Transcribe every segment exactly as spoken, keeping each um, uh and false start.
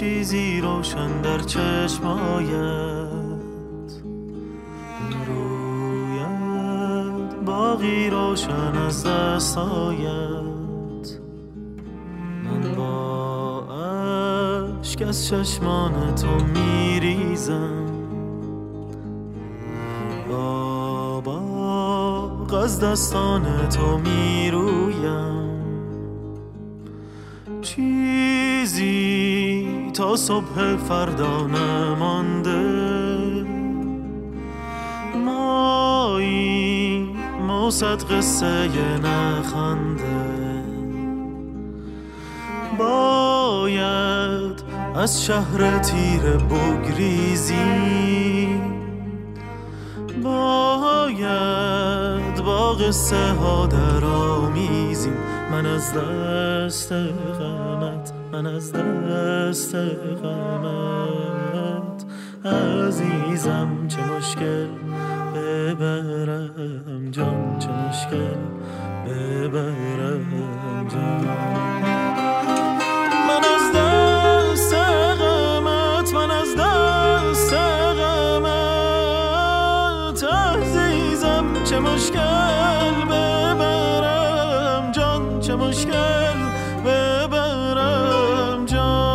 چیزی روشن در چشمایت رویت، باقی روشن از دستایت. من با عشق از چشمان تو میریزم، با باغ از دستان تو میرویم. چیزی تا صبح فردا نمانده، مایی موسد قصه نخنده. باید از شهر تیره بگریزی، باید با قصه ها در آمیزیم. من از دست غمت، من از دست غمت عزیزم. چه مشکل ببرم جان، چه مشکل ببرم جان. من از دست غمت، من از دست غمت عزیزم. چه مشکل ببرم جان، چه مشکل ببرم جان.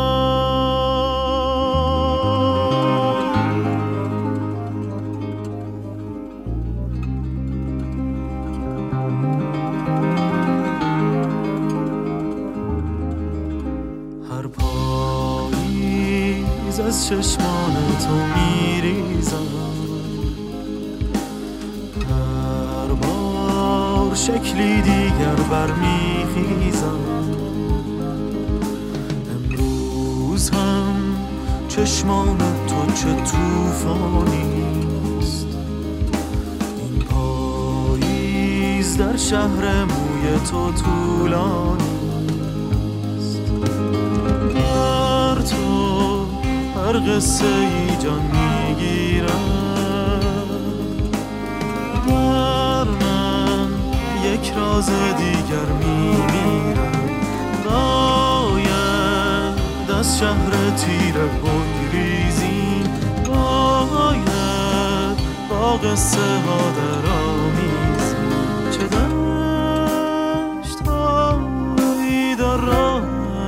هر پاییز از چشمان تو میریزم، هر بار شکلی دیگر برمیخیزم. امروز هم چشمان تو چه توفانیست، این پاییز در شهر موی تو طولانیست. هر تو هر قصه ای جان میگیرم، در من یک راز دیگر میمیرم. باید از شهر تیره بگریزیم، باید با قصه ها در آمیزیم. چه دشت هایی در راه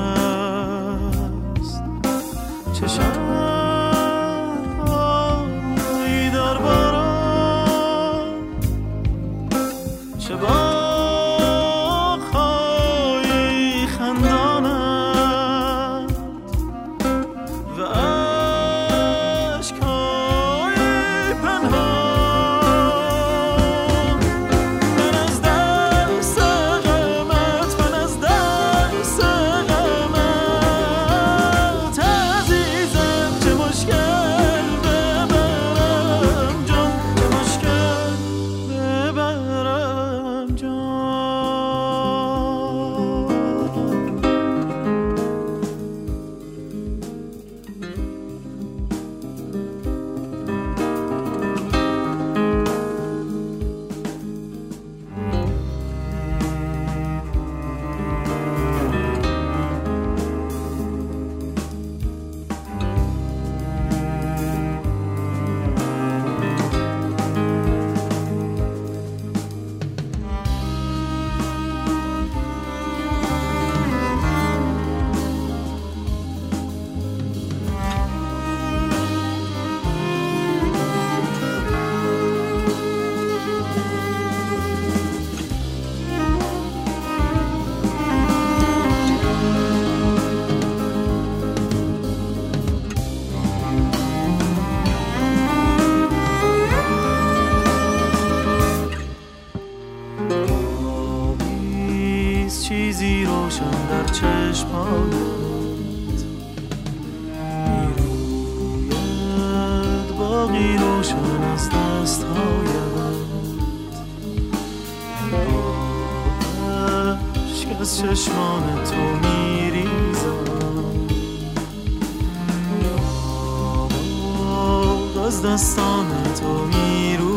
است، چه شهرهایی در باران، چه باغ‌های خندانند و اشک‌های پنهان. من از دست غمت، من از دست غمت عزیزم. چه مشکل ببرم جان، چه مشکل ببرم جان. آبیز چیزی روشن در چشمانت میروید، باقی روشن از دستهایت. با عشق از چشمان تو میریزم، با باغ از دستان تو میرویم.